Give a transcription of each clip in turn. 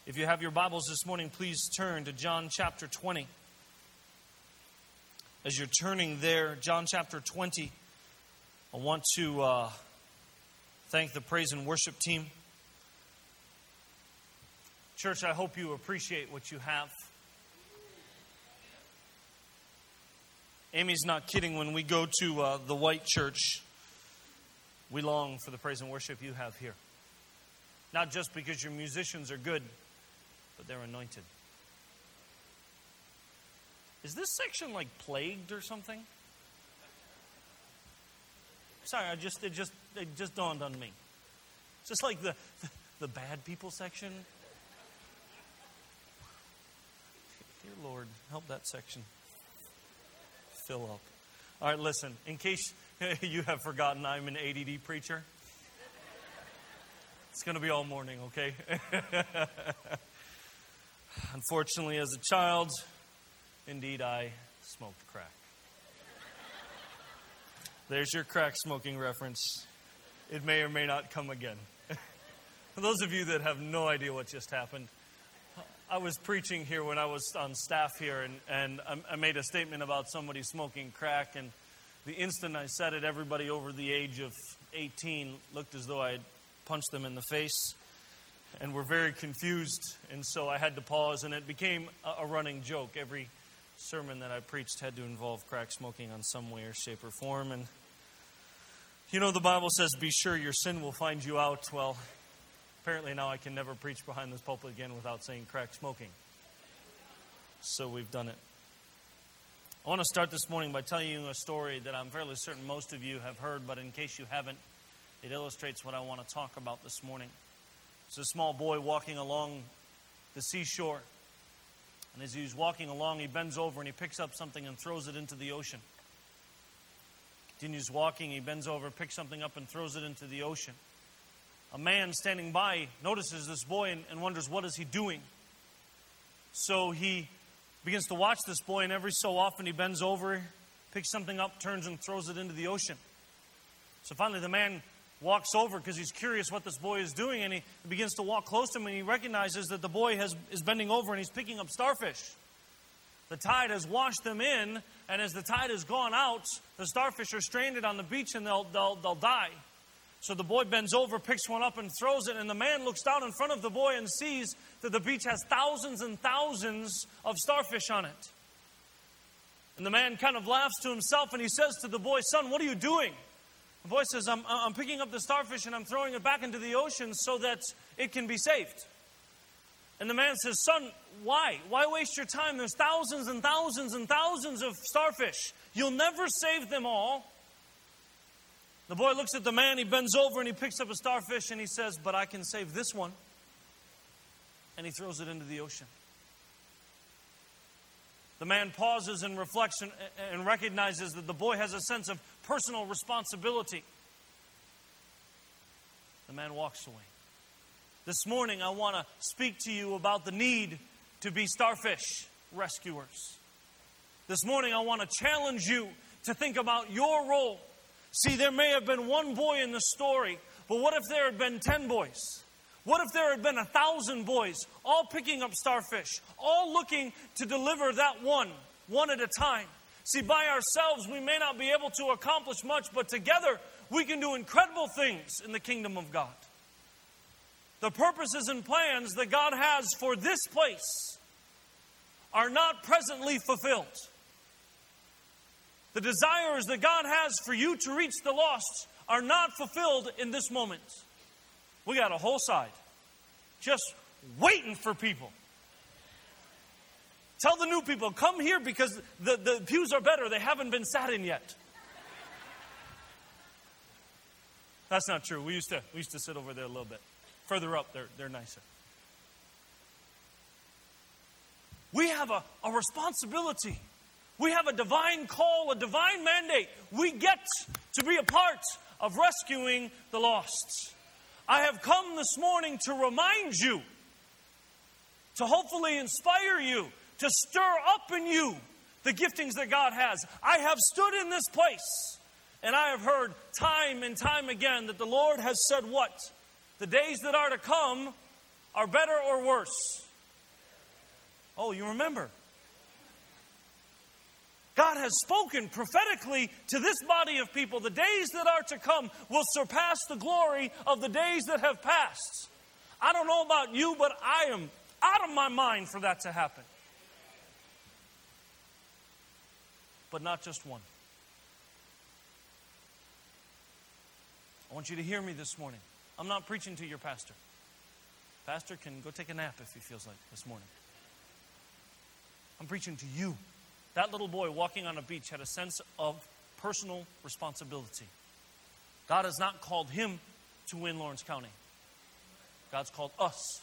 If you have your Bibles this morning, please turn to John chapter 20. As you're turning there, John chapter 20, I want to thank the praise and worship team. Church, I hope you appreciate what you have. Amy's not kidding when we go to the white church. We long for the praise and worship you have here. Not just because your musicians are good, but they're anointed. Is this section like plagued or something? Sorry, it just dawned on me. It's just like the bad people section. Dear Lord, help that section fill up. All right, listen, in case you have forgotten, I'm an ADD preacher. It's going to be all morning, okay? Unfortunately, as a child, indeed, I smoked crack. There's your crack smoking reference. It may or may not come again. For those of you that have no idea what just happened, I was preaching here when I was on staff here, and I made a statement about somebody smoking crack, and the instant I said it, everybody over the age of 18 looked as though I had punched them in the face, and were very confused, and so I had to pause, and it became a running joke. Every sermon that I preached had to involve crack smoking on some way or shape or form, and you know the Bible says, be sure your sin will find you out. Well, apparently now I can never preach behind this pulpit again without saying crack smoking. So we've done it. I want to start this morning by telling you a story that I'm fairly certain most of you have heard, but in case you haven't, it illustrates what I want to talk about this morning. It's a small boy walking along the seashore. And as he's walking along, he bends over and he picks up something and throws it into the ocean. Continues walking, he bends over, picks something up and throws it into the ocean. A man standing by notices this boy and wonders, what is he doing? So he begins to watch this boy, and every so often he bends over, picks something up, turns and throws it into the ocean. So finally the man walks over because he's curious what this boy is doing, and he begins to walk close to him, and he recognizes that the boy is bending over and he's picking up starfish. The tide has washed them in, and as the tide has gone out, the starfish are stranded on the beach and they'll die. So the boy bends over, picks one up and throws it, and the man looks down in front of the boy and sees that the beach has thousands and thousands of starfish on it. And the man kind of laughs to himself and he says to the boy, son, what are you doing? The boy says, I'm picking up the starfish and I'm throwing it back into the ocean so that it can be saved. And the man says, son, why? Why waste your time? There's thousands and thousands and thousands of starfish. You'll never save them all. The boy looks at the man, he bends over and he picks up a starfish and he says, but I can save this one. And he throws it into the ocean. The man pauses and reflects and recognizes that the boy has a sense of personal responsibility. The man walks away. This morning I want to speak to you about the need to be starfish rescuers. This morning I want to challenge you to think about your role. See, there may have been one boy in the story, but what if there had been 10 boys? What if there had been 1,000 boys, all picking up starfish, all looking to deliver that one at a time? See, by ourselves, we may not be able to accomplish much, but together, we can do incredible things in the kingdom of God. The purposes and plans that God has for this place are not presently fulfilled. The desires that God has for you to reach the lost are not fulfilled in this moment. We got a whole side just waiting for people. Tell the new people, come here because the pews are better. They haven't been sat in yet. That's not true. We used to sit over there a little bit. Further up, they're nicer. We have a responsibility. We have a divine call, a divine mandate. We get to be a part of rescuing the lost. I have come this morning to remind you, to hopefully inspire you, to stir up in you the giftings that God has. I have stood in this place, and I have heard time and time again that the Lord has said what? The days that are to come are better or worse? Oh, you remember. God has spoken prophetically to this body of people. The days that are to come will surpass the glory of the days that have passed. I don't know about you, but I am out of my mind for that to happen. But not just one. I want you to hear me this morning. I'm not preaching to your pastor. Pastor can go take a nap if he feels like this morning. I'm preaching to you. That little boy walking on a beach had a sense of personal responsibility. God has not called him to win Lawrence County. God's called us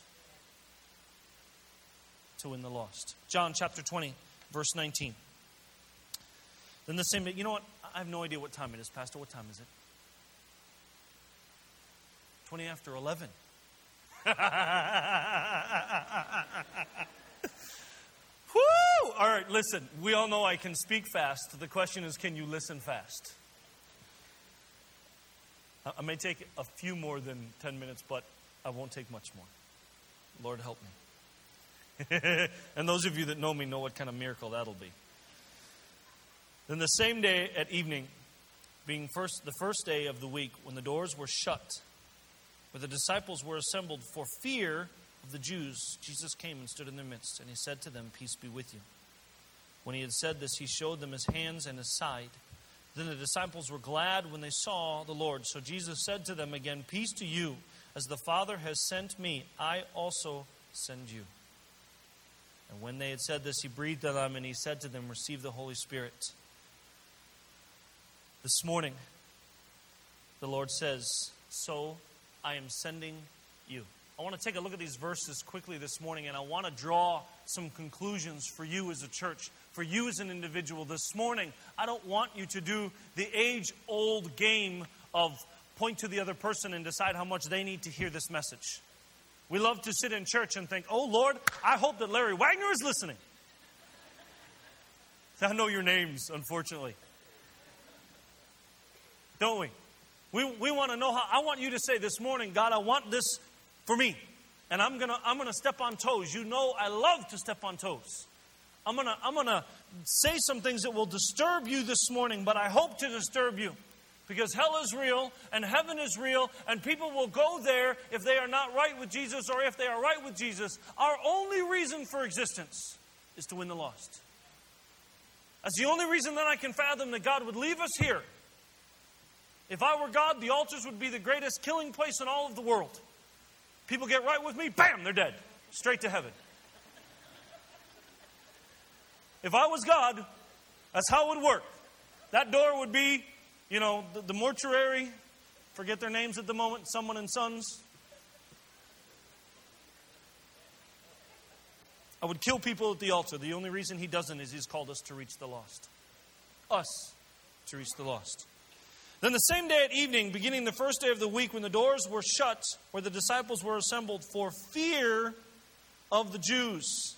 to win the lost. John chapter 20, verse 19. Then the same, you know what? I have no idea what time it is, Pastor. What time is it? 20 after 11. Woo! All right, listen. We all know I can speak fast. The question is, can you listen fast? I may take a few more than 10 minutes, but I won't take much more. Lord, help me. And those of you that know me know what kind of miracle that'll be. Then the same day at evening, being the first day of the week, when the doors were shut, where the disciples were assembled for fear of the Jews, Jesus came and stood in their midst, and he said to them, "Peace be with you." When he had said this, he showed them his hands and his side. Then the disciples were glad when they saw the Lord. So Jesus said to them again, "Peace to you. As the Father has sent me, I also send you." And when they had said this, he breathed on them, and he said to them, "Receive the Holy Spirit." This morning, the Lord says, "So I am sending you." I want to take a look at these verses quickly this morning, and I want to draw some conclusions for you as a church, for you as an individual. This morning, I don't want you to do the age-old game of point to the other person and decide how much they need to hear this message. We love to sit in church and think, "Oh, Lord, I hope that Larry Wagner is listening." I know your names, unfortunately. Don't we? We want to know how. I want you to say this morning, "God, I want this for me. And I'm gonna step on toes." You know I love to step on toes. I'm gonna say some things that will disturb you this morning, but I hope to disturb you. Because hell is real, and heaven is real, and people will go there if they are not right with Jesus, or if they are right with Jesus. Our only reason for existence is to win the lost. That's the only reason that I can fathom that God would leave us here. If I were God, the altars would be the greatest killing place in all of the world. People get right with me, bam, they're dead. Straight to heaven. If I was God, that's how it would work. That door would be, the mortuary. Forget their names at the moment. Someone and Sons. I would kill people at the altar. The only reason he doesn't is he's called us to reach the lost. Us to reach the lost. Then the same day at evening, beginning the first day of the week, when the doors were shut, where the disciples were assembled for fear of the Jews,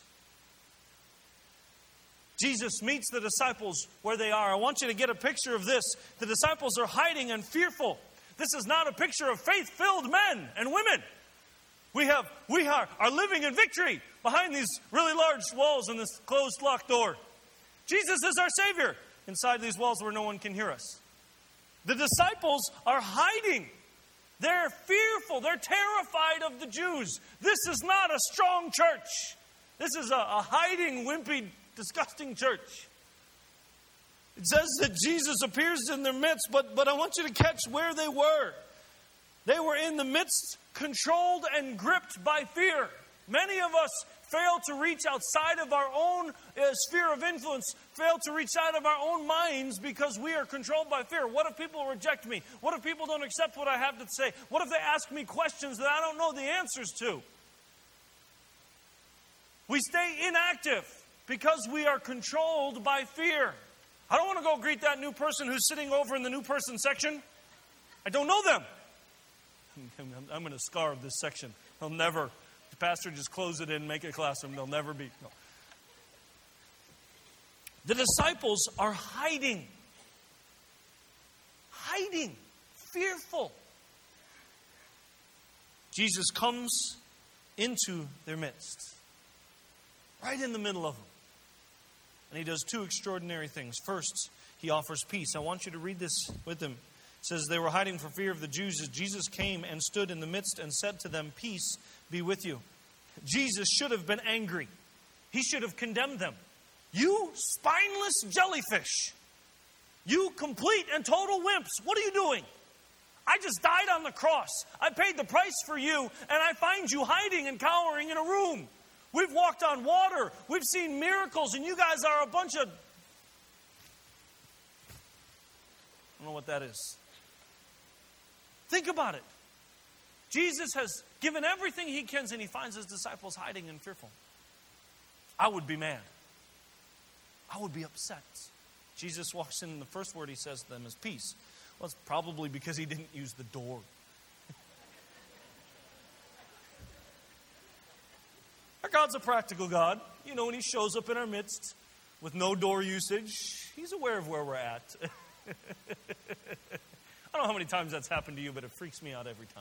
Jesus meets the disciples where they are. I want you to get a picture of this. The disciples are hiding and fearful. This is not a picture of faith-filled men and women. We are living in victory behind these really large walls and this closed, locked door. Jesus is our Savior inside these walls where no one can hear us. The disciples are hiding. They're fearful. They're terrified of the Jews. This is not a strong church. This is a hiding, wimpy, disgusting church. It says that Jesus appears in their midst, but I want you to catch where they were. They were in the midst, controlled and gripped by fear. Many of us fail to reach outside of our own sphere of influence, fail to reach out of our own minds because we are controlled by fear. What if people reject me? What if people don't accept what I have to say? What if they ask me questions that I don't know the answers to? We stay inactive because we are controlled by fear. I don't want to go greet that new person who's sitting over in the new person section. I don't know them. I'm going to scar this section. They'll never... The pastor just close it in, make it a classroom. They'll never be. No. The disciples are hiding. Fearful. Jesus comes into their midst. Right in the middle of them. And he does two extraordinary things. First, he offers peace. I want you to read this with him. It says, they were hiding for fear of the Jews as Jesus came and stood in the midst and said to them, peace be with you. Jesus should have been angry. He should have condemned them. You spineless jellyfish. You complete and total wimps. What are you doing? I just died on the cross. I paid the price for you, and I find you hiding and cowering in a room. We've walked on water. We've seen miracles, and you guys are a bunch of... I don't know what that is. Think about it. Jesus has given everything he can, and he finds his disciples hiding and fearful. I would be mad. I would be upset. Jesus walks in, and the first word he says to them is peace. Well, it's probably because he didn't use the door. Our God's a practical God. You know, when he shows up in our midst with no door usage, he's aware of where we're at. I don't know how many times that's happened to you, but it freaks me out every time.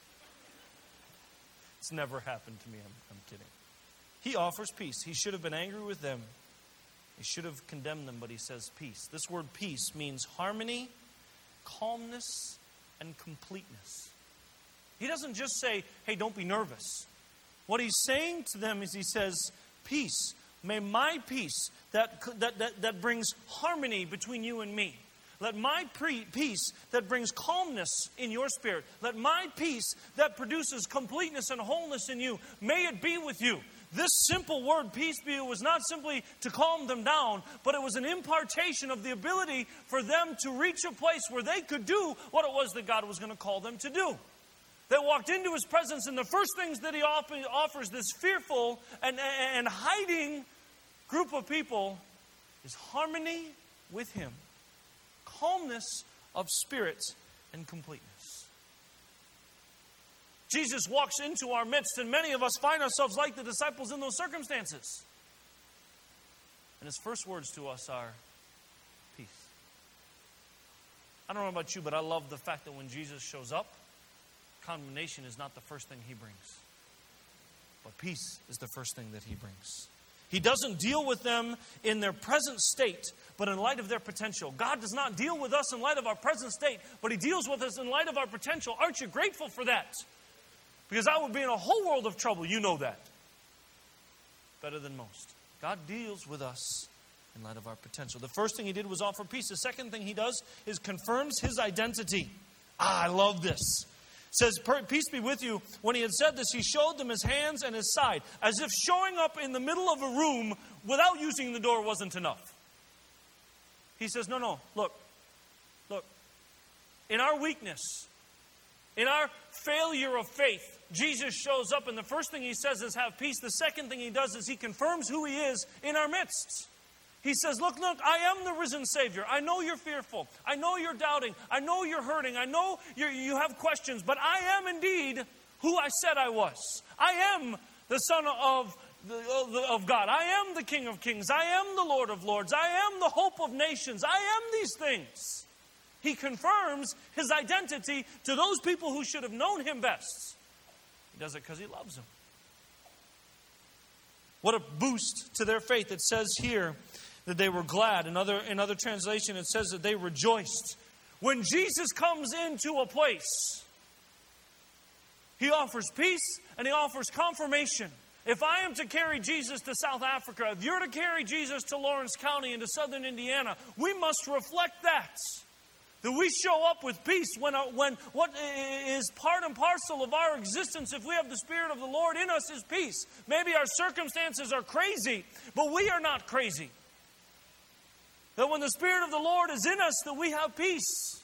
It's never happened to me. I'm kidding. He offers peace. He should have been angry with them. He should have condemned them, but he says peace. This word peace means harmony, calmness, and completeness. He doesn't just say, hey, don't be nervous. What he's saying to them is he says, peace. May my peace that brings harmony between you and me. Let my peace that brings calmness in your spirit. Let my peace that produces completeness and wholeness in you. May it be with you. This simple word, peace be, was not simply to calm them down, but it was an impartation of the ability for them to reach a place where they could do what it was that God was going to call them to do. They walked into his presence, and the first things that he offers this fearful and hiding group of people is harmony with him, calmness of spirit, and completeness. Jesus walks into our midst, and many of us find ourselves like the disciples in those circumstances. And his first words to us are, peace. I don't know about you, but I love the fact that when Jesus shows up, condemnation is not the first thing he brings. But peace is the first thing that he brings. He doesn't deal with them in their present state, but in light of their potential. God does not deal with us in light of our present state, but he deals with us in light of our potential. Aren't you grateful for that? Because I would be in a whole world of trouble. You know that. Better than most. God deals with us in light of our potential. The first thing he did was offer peace. The second thing he does is confirms his identity. I love this. It says, peace be with you. When he had said this, he showed them his hands and his side. As if showing up in the middle of a room without using the door wasn't enough. He says, no, look. In our weakness, in our failure of faith, Jesus shows up, and the first thing he says is have peace. The second thing he does is he confirms who he is in our midst. He says, look, I am the risen Savior. I know you're fearful. I know you're doubting. I know you're hurting. I know you have questions, but I am indeed who I said I was. I am the Son of God. I am the King of Kings. I am the Lord of Lords. I am the hope of nations. I am these things. He confirms his identity to those people who should have known him best. He does it because he loves them. What a boost to their faith. It says here that they were glad. In other translation, it says that they rejoiced. When Jesus comes into a place, he offers peace and he offers confirmation. If I am to carry Jesus to South Africa, if you're to carry Jesus to Lawrence County and to southern Indiana, we must reflect that. That we show up with peace when what is part and parcel of our existence, if we have the Spirit of the Lord in us, is peace. Maybe our circumstances are crazy, but we are not crazy. That when the Spirit of the Lord is in us, that we have peace.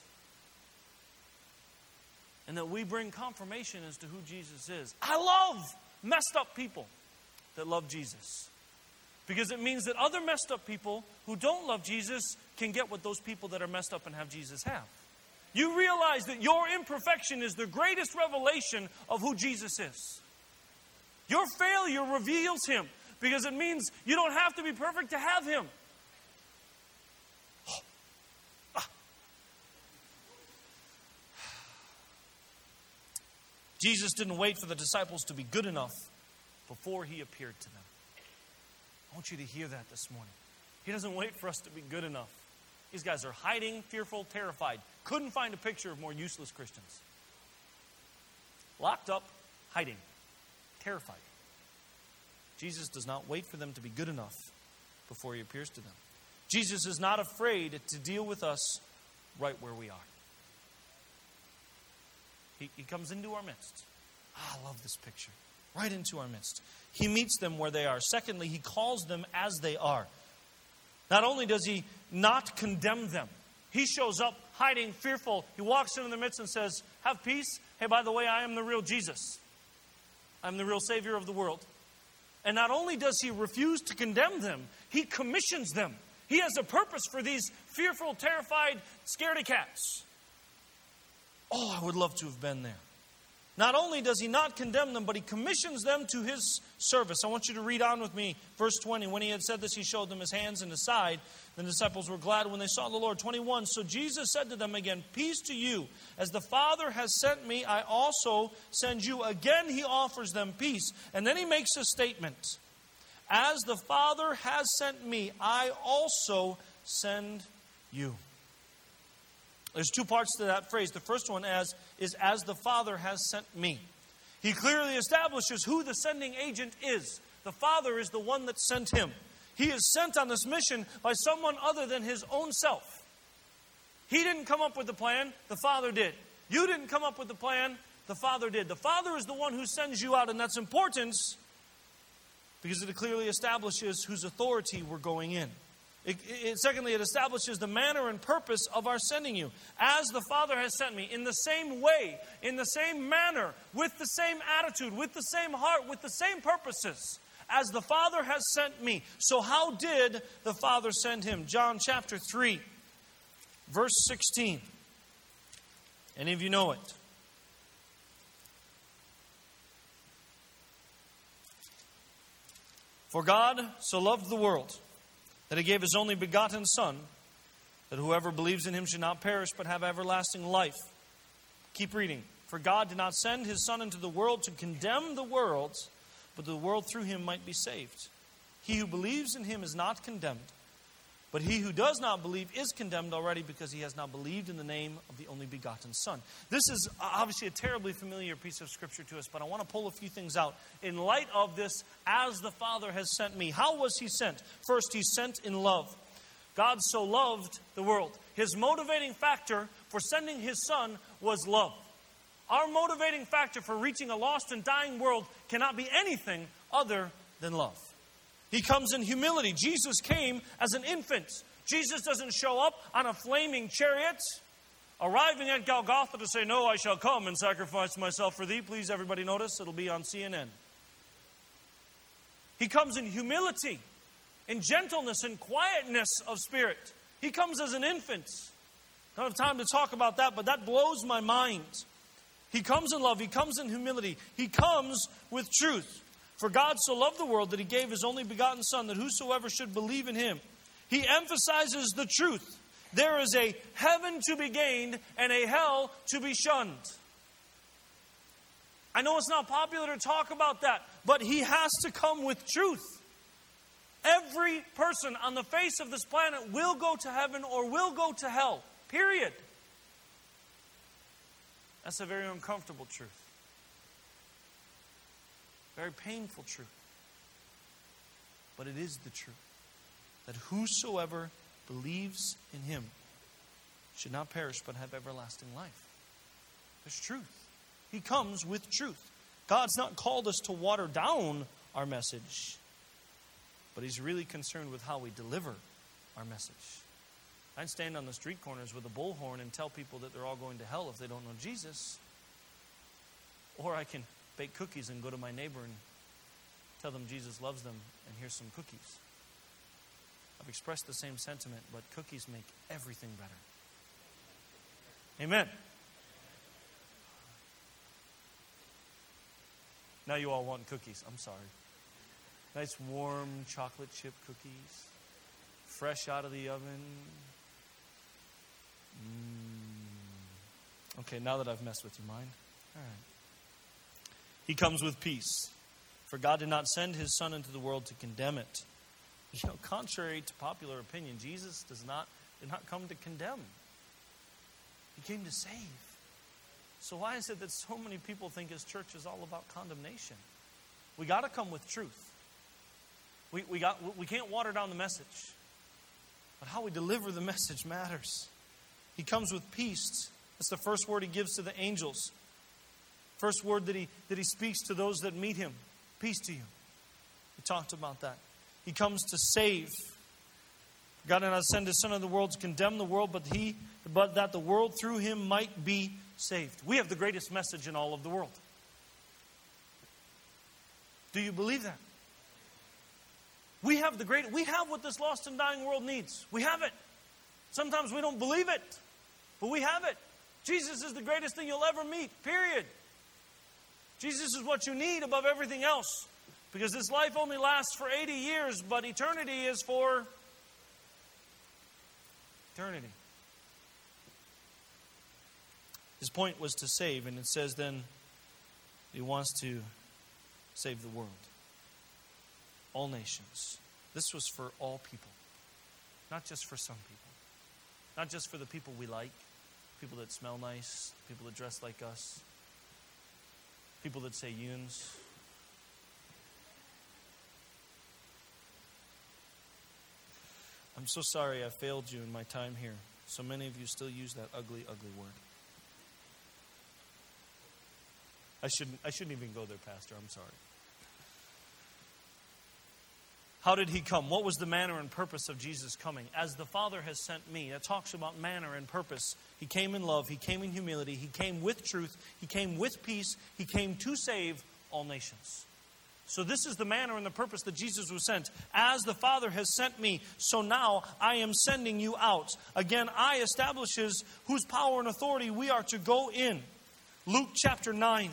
And that we bring confirmation as to who Jesus is. I love messed up people that love Jesus. Because it means that other messed up people who don't love Jesus can get what those people that are messed up and have Jesus have. You realize that your imperfection is the greatest revelation of who Jesus is. Your failure reveals him because it means you don't have to be perfect to have him. Jesus didn't wait for the disciples to be good enough before he appeared to them. I want you to hear that this morning. He doesn't wait for us to be good enough. These guys are hiding, fearful, terrified. Couldn't find a picture of more useless Christians. Locked up, hiding, terrified. Jesus does not wait for them to be good enough before he appears to them. Jesus is not afraid to deal with us right where we are. He comes into our midst. I love this picture. Right into our midst. He meets them where they are. Secondly, he calls them as they are. Not only does he not condemn them, he shows up hiding, fearful. He walks into their midst and says, have peace. Hey, by the way, I am the real Jesus. I'm the real Savior of the world. And not only does he refuse to condemn them, he commissions them. He has a purpose for these fearful, terrified, scaredy cats. Oh, I would love to have been there. Not only does he not condemn them, but he commissions them to his service. I want you to read on with me, verse 20. When he had said this, he showed them his hands and his side. The disciples were glad when they saw the Lord. 21, so Jesus said to them again, peace to you. As the Father has sent me, I also send you. Again, he offers them peace. And then he makes a statement. As the Father has sent me, I also send you. There's two parts to that phrase. The first one is as the Father has sent me. He clearly establishes who the sending agent is. The Father is the one that sent him. He is sent on this mission by someone other than his own self. He didn't come up with the plan, the Father did. You didn't come up with the plan, the Father did. The Father is the one who sends you out, and that's important because it clearly establishes whose authority we're going in. Secondly, it establishes the manner and purpose of our sending you. As the Father has sent me, in the same way, in the same manner, with the same attitude, with the same heart, with the same purposes. As the Father has sent me. So how did the Father send him? John chapter 3, verse 16. Any of you know it? For God so loved the world that he gave his only begotten Son, that whoever believes in him should not perish but have everlasting life. Keep reading. For God did not send his Son into the world to condemn the world, but the world through him might be saved. He who believes in him is not condemned, but he who does not believe is condemned already because he has not believed in the name of the only begotten Son. This is obviously a terribly familiar piece of Scripture to us, but I want to pull a few things out in light of this, as the Father has sent me. How was he sent? First, he's sent in love. God so loved the world. His motivating factor for sending his Son was love. Our motivating factor for reaching a lost and dying world cannot be anything other than love. He comes in humility. Jesus came as an infant. Jesus doesn't show up on a flaming chariot, arriving at Golgotha to say, no, I shall come and sacrifice myself for thee. Please, everybody notice, it'll be on CNN. He comes in humility, in gentleness and quietness of spirit. He comes as an infant. I don't have time to talk about that, but that blows my mind. He comes in love. He comes in humility. He comes with truth. For God so loved the world that he gave his only begotten Son, that whosoever should believe in him. He emphasizes the truth. There is a heaven to be gained and a hell to be shunned. I know it's not popular to talk about that, but he has to come with truth. Every person on the face of this planet will go to heaven or will go to hell. Period. That's a very uncomfortable truth. Very painful truth. But it is the truth. That whosoever believes in him should not perish but have everlasting life. There's truth. He comes with truth. God's not called us to water down our message, but he's really concerned with how we deliver our message. I'd stand on the street corners with a bullhorn and tell people that they're all going to hell if they don't know Jesus. Or I can bake cookies and go to my neighbor and tell them Jesus loves them and here's some cookies. I've expressed the same sentiment, but cookies make everything better. Amen. Now you all want cookies. I'm sorry. Nice warm chocolate chip cookies, fresh out of the oven. Okay, now that I've messed with your mind. All right. He comes with peace. For God did not send his Son into the world to condemn it. You know, contrary to popular opinion, Jesus did not come to condemn. He came to save. So why is it that so many people think his church is all about condemnation? We got to come with truth. We can't water down the message. But how we deliver the message matters. He comes with peace. That's the first word he gives to the angels. First word that he speaks to those that meet him. Peace to you. We talked about that. He comes to save. God did not send his Son into the world to condemn the world, but that the world through him might be saved. We have the greatest message in all of the world. Do you believe that? We have what this lost and dying world needs. We have it. Sometimes we don't believe it, but we have it. Jesus is the greatest thing you'll ever meet, period. Jesus is what you need above everything else. Because this life only lasts for 80 years, but eternity is for eternity. His point was to save, and it says then he wants to save the world. All nations. This was for all people. Not just for some people. Not just for the people we like. People that smell nice. People that dress like us. People that say yuns. I'm so sorry I failed you in my time here. So many of you still use that ugly, ugly word. I shouldn't even go there, Pastor. I'm sorry. How did he come? What was the manner and purpose of Jesus coming? As the Father has sent me. That talks about manner and purpose. He came in love. He came in humility. He came with truth. He came with peace. He came to save all nations. So this is the manner and the purpose that Jesus was sent. As the Father has sent me, so now I am sending you out. Again, I establishes whose power and authority we are to go in. Luke chapter 9.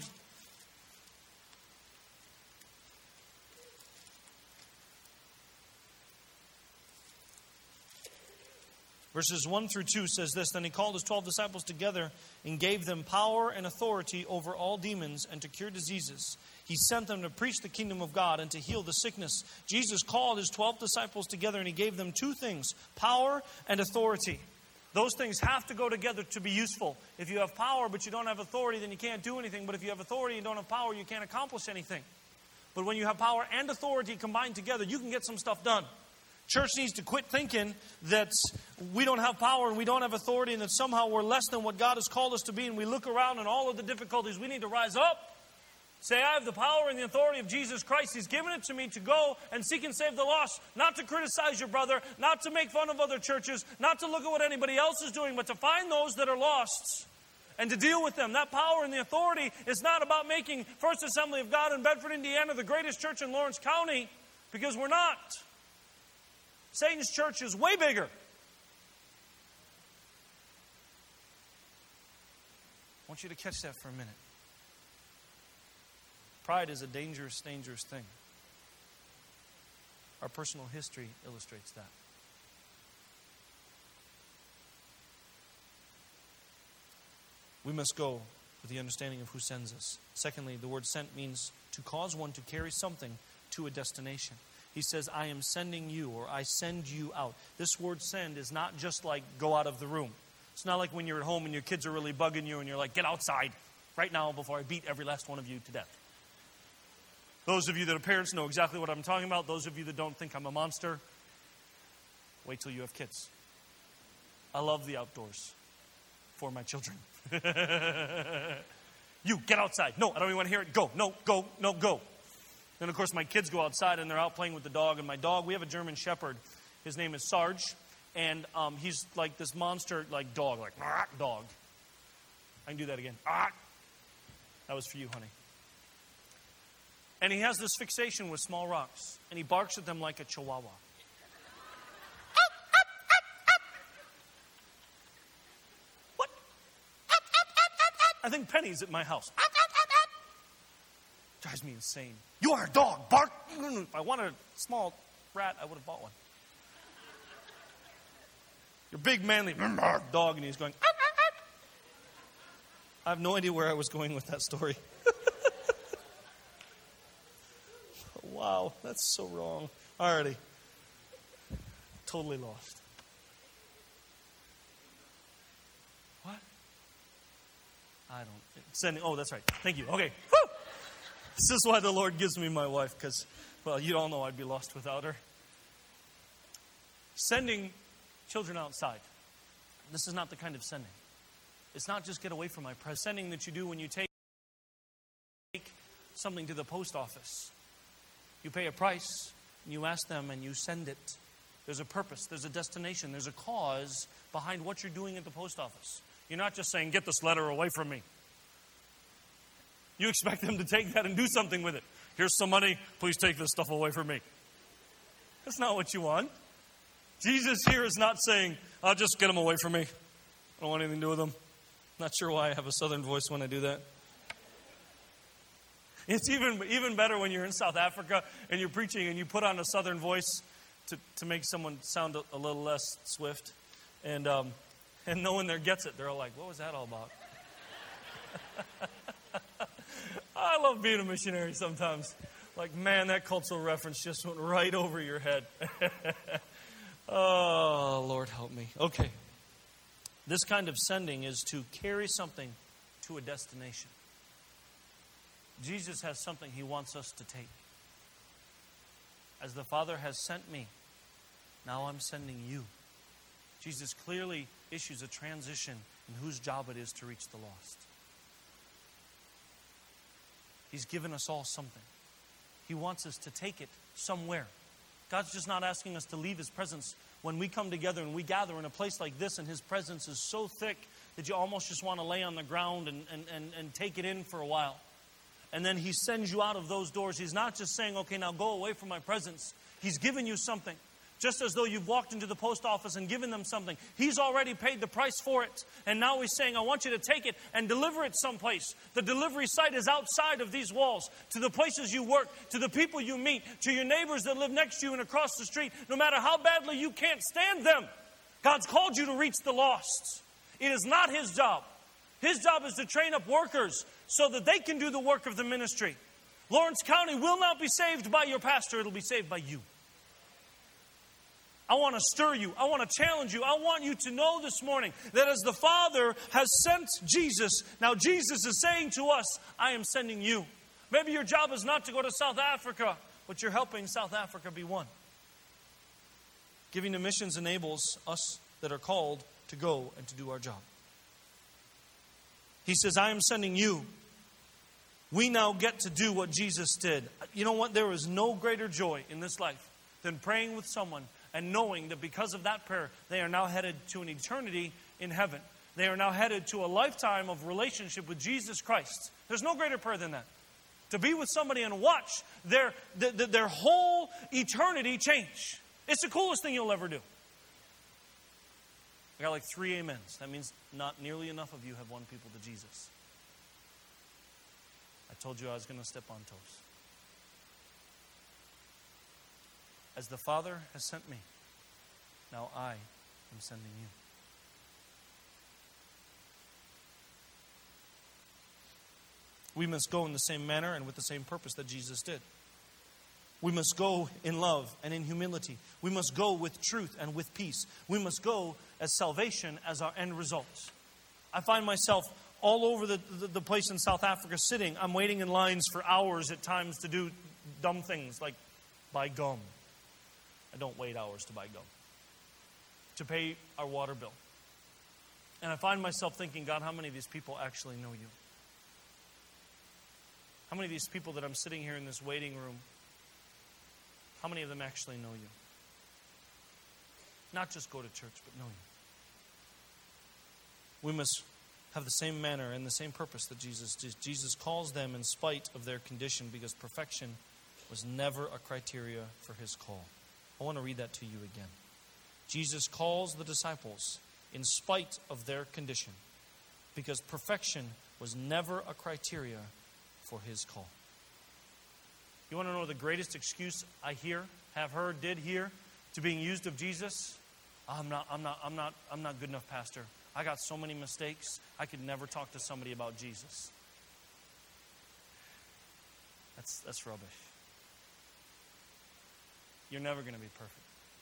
Verses 1 through 2 says this, Then he called his 12 disciples together and gave them power and authority over all demons and to cure diseases. He sent them to preach the kingdom of God and to heal the sickness. Jesus called his 12 disciples together and he gave them two things, power and authority. Those things have to go together to be useful. If you have power but you don't have authority, then you can't do anything. But if you have authority and don't have power, you can't accomplish anything. But when you have power and authority combined together, you can get some stuff done. Church needs to quit thinking that we don't have power and we don't have authority and that somehow we're less than what God has called us to be, and we look around and all of the difficulties. We need to rise up. Say, I have the power and the authority of Jesus Christ. He's given it to me to go and seek and save the lost. Not to criticize your brother, not to make fun of other churches, not to look at what anybody else is doing, but to find those that are lost and to deal with them. That power and the authority is not about making First Assembly of God in Bedford, Indiana the greatest church in Lawrence County, because we're not. Satan's church is way bigger. I want you to catch that for a minute. Pride is a dangerous, dangerous thing. Our personal history illustrates that. We must go with the understanding of who sends us. Secondly, the word sent means to cause one to carry something to a destination. He says, I am sending you, or I send you out. This word send is not just like go out of the room. It's not like when you're at home and your kids are really bugging you and you're like, get outside right now before I beat every last one of you to death. Those of you that are parents know exactly what I'm talking about. Those of you that don't think I'm a monster, wait till you have kids. I love the outdoors for my children. You, get outside. No, I don't even want to hear it. Go. No, go. No, go. Then, of course, my kids go outside and they're out playing with the dog. And my dog, we have a German Shepherd. His name is Sarge. And he's like this monster like dog, like dog. I can do that again. That was for you, honey. And he has this fixation with small rocks. And he barks at them like a chihuahua. What? I think Penny's at my house. Drives me insane. You are a dog. Bark. If I wanted a small rat, I would have bought one. Your big, manly dog, and he's going. I have no idea where I was going with that story. Wow, that's so wrong. Alrighty. Totally lost. What? I don't. Sending. Oh, that's right. Thank you. Okay. Woo! This is why the Lord gives me my wife, because, well, you all know I'd be lost without her. Sending children outside. This is not the kind of sending. It's not just get away from my presence. Sending that you do when you take something to the post office. You pay a price, and you ask them, and you send it. There's a purpose, there's a destination, there's a cause behind what you're doing at the post office. You're not just saying, get this letter away from me. You expect them to take that and do something with it. Here's some money, please take this stuff away from me. That's not what you want. Jesus here is not saying, I'll just get them away from me. I don't want anything to do with them. Not sure why I have a southern voice when I do that. It's even better when you're in South Africa and you're preaching and you put on a southern voice to make someone sound a little less swift. And no one there gets it. They're all like, what was that all about? I love being a missionary sometimes. Like, man, that cultural reference just went right over your head. Oh, Lord help me. Okay. This kind of sending is to carry something to a destination. Jesus has something He wants us to take. As the Father has sent me, now I'm sending you. Jesus clearly issues a transition in whose job it is to reach the lost. He's given us all something. He wants us to take it somewhere. God's just not asking us to leave His presence. When we come together and we gather in a place like this and His presence is so thick that you almost just want to lay on the ground and take it in for a while. And then He sends you out of those doors. He's not just saying, okay, now go away from my presence. He's given you something. Just as though you've walked into the post office and given them something. He's already paid the price for it. And now He's saying, I want you to take it and deliver it someplace. The delivery site is outside of these walls. To the places you work, to the people you meet, to your neighbors that live next to you and across the street. No matter how badly you can't stand them, God's called you to reach the lost. It is not His job. His job is to train up workers so that they can do the work of the ministry. Lawrence County will not be saved by your pastor. It'll be saved by you. I want to stir you. I want to challenge you. I want you to know this morning that as the Father has sent Jesus, now Jesus is saying to us, I am sending you. Maybe your job is not to go to South Africa, but you're helping South Africa be one. Giving to missions enables us that are called to go and to do our job. He says, I am sending you. We now get to do what Jesus did. You know what? There is no greater joy in this life than praying with someone and knowing that because of that prayer, they are now headed to an eternity in heaven. They are now headed to a lifetime of relationship with Jesus Christ. There's no greater prayer than that. To be with somebody and watch their whole eternity change. It's the coolest thing you'll ever do. I got like 3 amens. That means not nearly enough of you have won people to Jesus. I told you I was going to step on toes. As the Father has sent me, now I am sending you. We must go in the same manner and with the same purpose that Jesus did. We must go in love and in humility. We must go with truth and with peace. We must go as salvation as our end result. I find myself all over the place in South Africa sitting. I'm waiting in lines for hours at times to do dumb things like buy gum. I don't wait hours to buy gum. To pay our water bill. And I find myself thinking, God, how many of these people actually know you? How many of these people that I'm sitting here in this waiting room, how many of them actually know you? Not just go to church, but know you. We must have the same manner and the same purpose that Jesus did. Jesus calls them in spite of their condition because perfection was never a criteria for His call. I want to read that to you again. Jesus calls the disciples in spite of their condition because perfection was never a criteria for His call. You want to know the greatest excuse I have heard, did hear to being used of Jesus? I'm not good enough, Pastor. I got so many mistakes. I could never talk to somebody about Jesus. That's rubbish. you're never going to be perfect.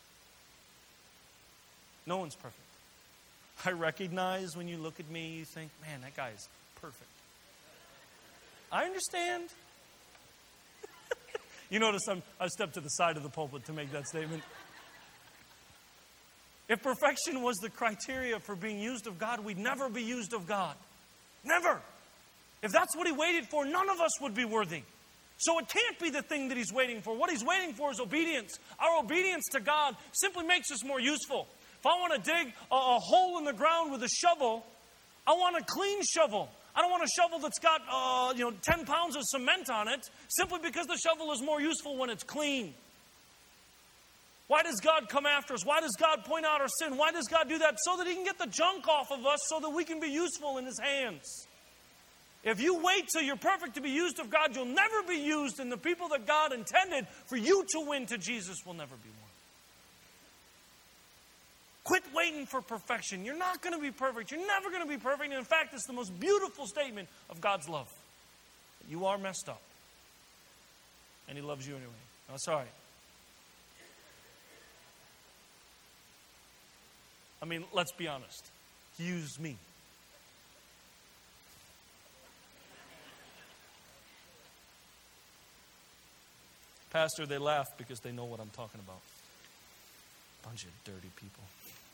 No one's perfect. I recognize when you look at me, you think, man, that guy is perfect. I understand. You notice I stepped to the side of the pulpit to make that statement. If perfection was the criteria for being used of God, we'd never be used of God. Never. If that's what He waited for, none of us would be worthy. So it can't be the thing that He's waiting for. What He's waiting for is obedience. Our obedience to God simply makes us more useful. If I want to dig a hole in the ground with a shovel, I want a clean shovel. I don't want a shovel that's got 10 pounds of cement on it, simply because the shovel is more useful when it's clean. Why does God come after us? Why does God point out our sin? Why does God do that? So that He can get the junk off of us, so that we can be useful in His hands. If you wait till you're perfect to be used of God, you'll never be used, and the people that God intended for you to win to Jesus will never be won. Quit waiting for perfection. You're not going to be perfect. You're never going to be perfect. And in fact, it's the most beautiful statement of God's love. You are messed up. And He loves you anyway. No, sorry. I mean, let's be honest. He used me. Pastor, they laugh because they know what I'm talking about. Bunch of dirty people.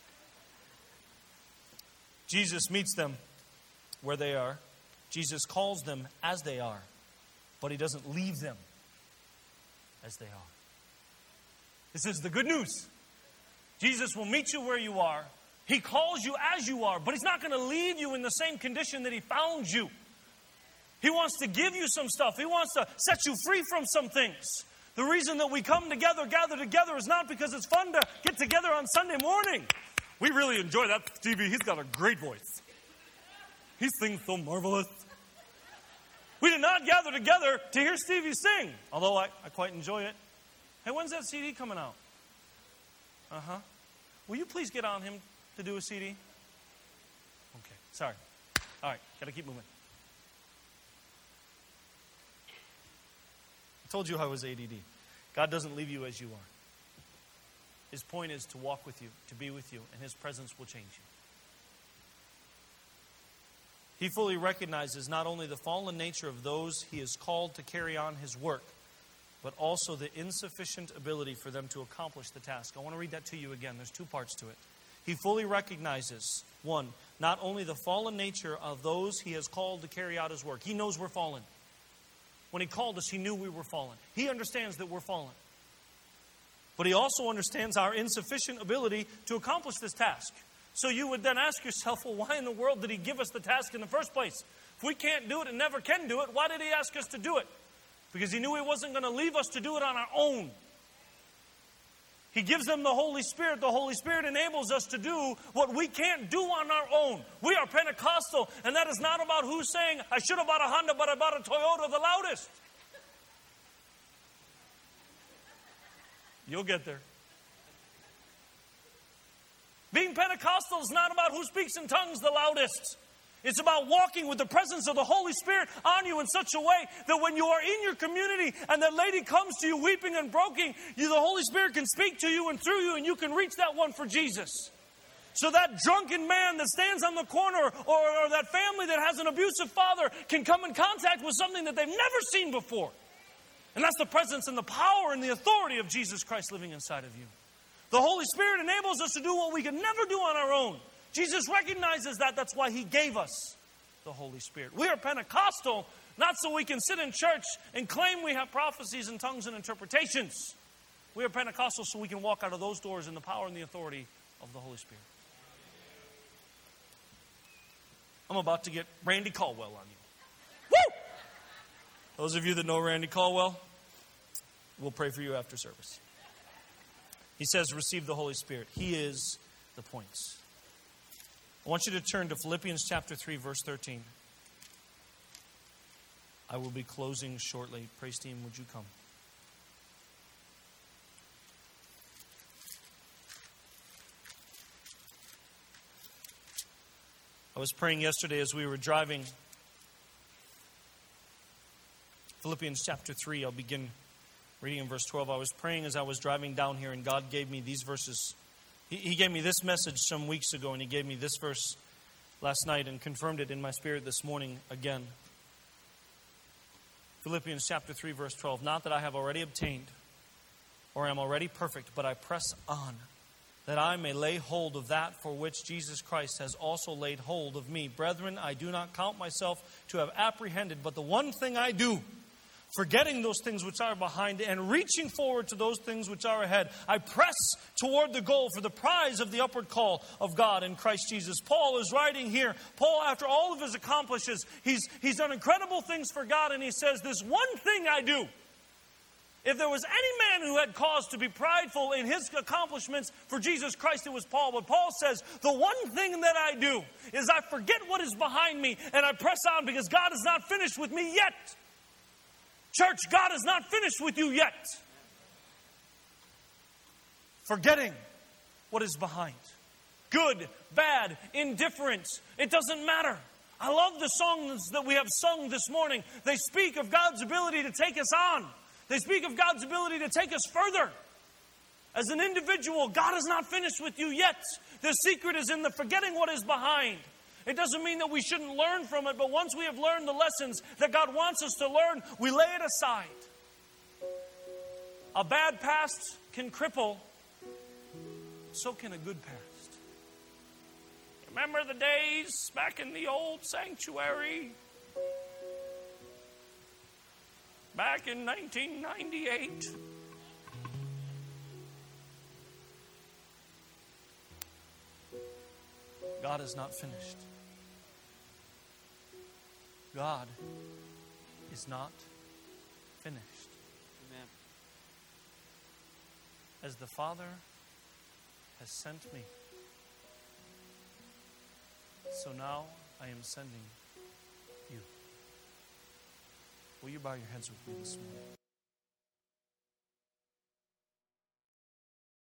Jesus meets them where they are. Jesus calls them as they are. But He doesn't leave them as they are. This is the good news. Jesus will meet you where you are. He calls you as you are. But He's not going to leave you in the same condition that He found you. He wants to give you some stuff. He wants to set you free from some things. The reason that we come together, gather together, is not because it's fun to get together on Sunday morning. We really enjoy that. Stevie, he's got a great voice. He sings so marvelous. We did not gather together to hear Stevie sing, although I quite enjoy it. Hey, when's that CD coming out? Will you please get on him to do a CD? Okay, sorry. All right, got to keep moving. I told you I was ADD. God doesn't leave you as you are. His point is to walk with you, to be with you, and His presence will change you. He fully recognizes not only the fallen nature of those He is called to carry on His work, but also the insufficient ability for them to accomplish the task. I want to read that to you again. There's two parts to it. He fully recognizes, one, not only the fallen nature of those He has called to carry out His work. He knows we're fallen. When He called us, He knew we were fallen. He understands that we're fallen. But He also understands our insufficient ability to accomplish this task. So you would then ask yourself, well, why in the world did He give us the task in the first place? If we can't do it and never can do it, why did He ask us to do it? Because He knew He wasn't going to leave us to do it on our own. He gives them the Holy Spirit. The Holy Spirit enables us to do what we can't do on our own. We are Pentecostal, and that is not about who's saying, I should have bought a Honda, but I bought a Toyota the loudest. You'll get there. Being Pentecostal is not about who speaks in tongues the loudest. It's about walking with the presence of the Holy Spirit on you in such a way that when you are in your community and that lady comes to you weeping and broken, the Holy Spirit can speak to you and through you, and you can reach that one for Jesus. So that drunken man that stands on the corner or that family that has an abusive father can come in contact with something that they've never seen before. And that's the presence and the power and the authority of Jesus Christ living inside of you. The Holy Spirit enables us to do what we can never do on our own. Jesus recognizes that. That's why He gave us the Holy Spirit. We are Pentecostal, not so we can sit in church and claim we have prophecies and tongues and interpretations. We are Pentecostal so we can walk out of those doors in the power and the authority of the Holy Spirit. I'm about to get Randy Caldwell on you. Woo! Those of you that know Randy Caldwell, we'll pray for you after service. He says, receive the Holy Spirit. He is the points. I want you to turn to Philippians chapter 3, verse 13. I will be closing shortly. Praise team, would you come? I was praying yesterday as we were driving. Philippians chapter 3, I'll begin Reading in verse 12, I was praying as I was driving down here, and God gave me these verses. He gave me this message some weeks ago, and He gave me this verse last night and confirmed it in my spirit this morning again. Philippians chapter 3, verse 12. Not that I have already obtained or am already perfect, but I press on, that I may lay hold of that for which Jesus Christ has also laid hold of me. Brethren, I do not count myself to have apprehended, but the one thing I do, forgetting those things which are behind and reaching forward to those things which are ahead, I press toward the goal for the prize of the upward call of God in Christ Jesus. Paul is writing here. Paul, after all of his accomplishments, he's done incredible things for God, and he says, this one thing I do. If there was any man who had cause to be prideful in his accomplishments for Jesus Christ, it was Paul. But Paul says, the one thing that I do is I forget what is behind me and I press on because God is not finished with me yet. Church, God is not finished with you yet. Forgetting what is behind. Good, bad, indifferent. It doesn't matter. I love the songs that we have sung this morning. They speak of God's ability to take us on. They speak of God's ability to take us further. As an individual, God is not finished with you yet. The secret is in the forgetting what is behind. It doesn't mean that we shouldn't learn from it, but once we have learned the lessons that God wants us to learn, we lay it aside. A bad past can cripple, so can a good past. Remember the days back in the old sanctuary? Back in 1998. God is not finished. God is not finished. Amen. As the Father has sent me, so now I am sending you. Will you bow your heads with me this morning?